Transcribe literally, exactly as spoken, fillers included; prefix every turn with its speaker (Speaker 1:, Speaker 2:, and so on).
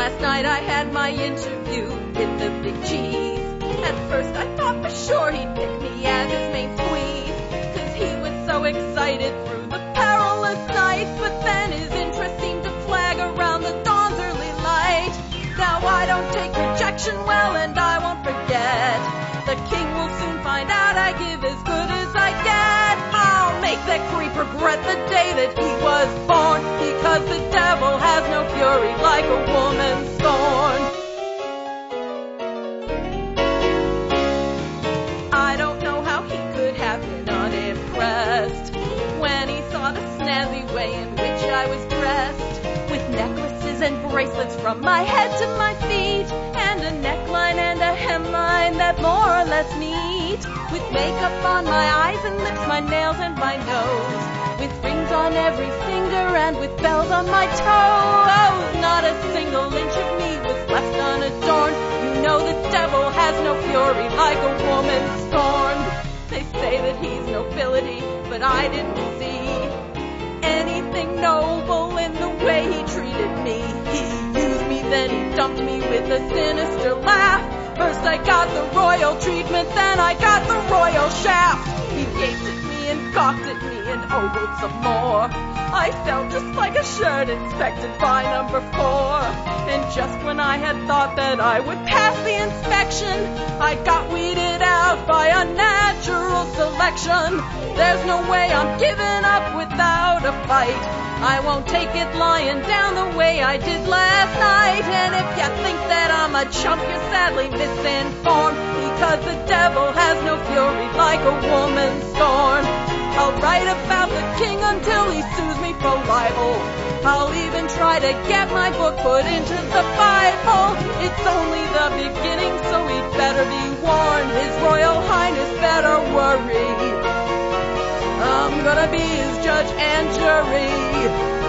Speaker 1: last night I had my interview with the big cheese. At first I thought for sure he'd pick me as his main squeeze, 'cause he was so excited through the perilous night. But then his interest seemed to flag around the dawn's early light. Now I don't take rejection well, and I won't forget. The king will soon find out I give as good as I get. I'll make that creep regret the day that he was born, because the devil has no fury like a woman's scorn. I don't know how he could have been unimpressed when he saw the snazzy way in which I was dressed, with necklaces and bracelets from my head to my feet, and a neckline and a hemline that more or less meet, with makeup on my eyes and lips, my nails and my nose, with rings on every finger and with bells on my toes. Not a single inch of me was left unadorned. You know the devil has no fury like a woman's scorn. They say that he's nobility, but I didn't see anything noble in the way he treated me. He used me, then he dumped me with a sinister laugh. First I got the royal treatment, then I got the royal shaft. He gaped at me and gawked at me and ogled some more. I felt just like a shirt inspected by number four. And just when I had thought that I would pass the inspection, I got weeded out by unnatural selection. There's no way I'm giving up without a fight. I won't take it lying down the way I did last night. And if you think that I'm a chump, you're sadly misinformed, because the devil has no fury like a woman's scorn. I'll write about the king until he sues me for libel. I'll even try to get my book put into the Bible. It's only the beginning, so he'd better be warned. His Royal Highness better worry. I'm gonna be his judge and jury.